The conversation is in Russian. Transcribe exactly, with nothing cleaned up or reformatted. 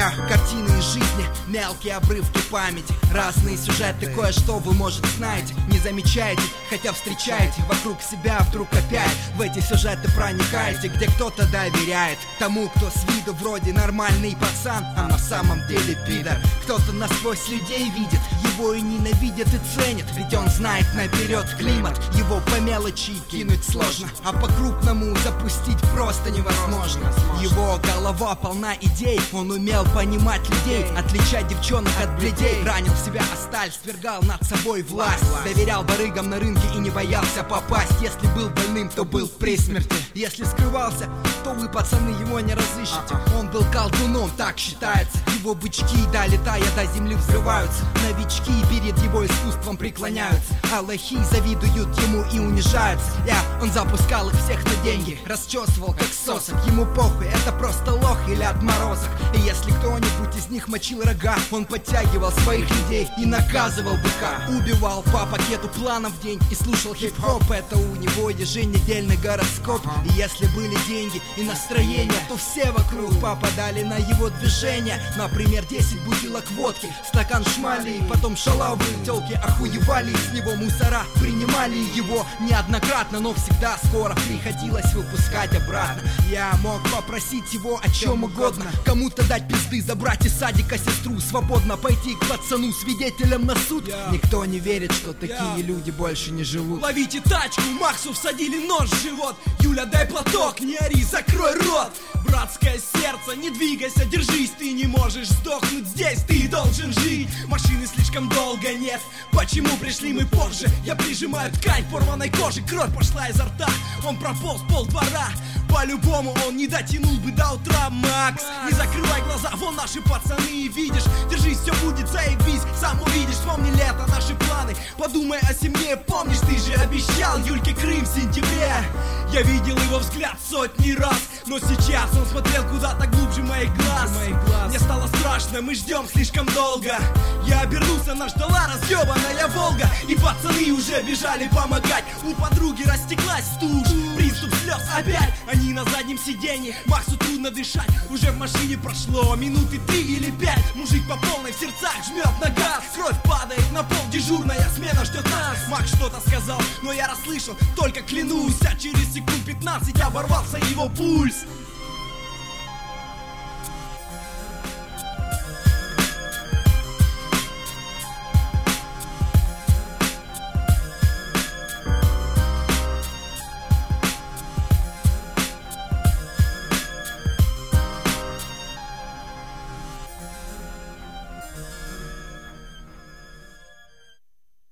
Я картины из жизни, мелкие обрывки памяти, разные сюжеты, кое-что вы, может, знаете, не замечаете, хотя встречаете вокруг себя вдруг опять в эти сюжеты проникаете, где кто-то доверяет тому, кто с виду вроде нормальный пацан, а на самом деле пидор. Кто-то насквозь людей видит, его и ненавидят и ценят, ведь он знает наперед климат, его по мелочи кинуть сложно, а по-крупному запустить просто невозможно. Его голова полна идей, он умел понимать людей, отличать девчонок от бледей, ранил себя о сталь, свергал над собой власть, доверял барыгам на рынке и не боялся попасть. Если был больным, то был при смерти, если скрывался, то вы, пацаны, его не разыщете. Он был колдуном, так считается, его бычки, долетая до земли, взрываются. Новички перед его искусством преклоняются, а лохи завидуют ему и унижаются. Я, он запускал их всех на деньги, расчесывал как сосок, ему похуй, это просто лох или отморозок. И если кто-нибудь из них мочил рога, он подтягивал своих людей и наказывал быка. Убивал по пакету планов в день и слушал хип-хоп, это у него еженедельный гороскоп. И если были деньги и настроение, то все вокруг попадали на его движение. Например, десять бутылок водки, стакан шмали, и потом шалавы. Телки охуевали, с него мусора принимали его неоднократно, но всегда скоро приходилось выпускать обратно. Я мог попросить его о чем угодно, кому-то дать пизды, забрать из садика сестру, свободно пойти к пацану свидетелем на суд. Никто не верит, что такие люди больше не живут. Ловите тачку, Максу всадили нож в живот. Юля, дай платок, не ори, закрой рот. Братское сердце, не двигайся, держись, ты не можешь сдохнуть здесь, ты должен жить. Машины слишком долго нет, почему пришли мы позже? Я прижимаю ткань порванной кожи, кровь пошла изо рта, он прополз полдвора. По-любому он не дотянул бы до утра, Макс. Не закрывай глаза, вон наши пацаны, видишь. Держись, все будет, заебись, сам увидишь. Вспомни лето, наши планы, подумай о семье. Помнишь, ты же обещал Юльке Крым в сентябре. Я видел его взгляд сотни раз, но сейчас он смотрел куда-то глубже моих глаз. Мне стало страшно, мы ждем слишком долго. Я обернулся, нас ждала разъебанная Волга, и пацаны уже бежали помогать. У подруги растеклась стужь, приступ слез опять. Они на заднем сиденье, Максу трудно дышать. Уже в машине прошло минуты три или пять. Мужик по полной в сердцах жмет на газ. Кровь падает на пол, дежурная смена ждет нас. Макс что-то сказал, но я расслышал, только клянусь, а через секунд пятнадцать оборвался его пульс.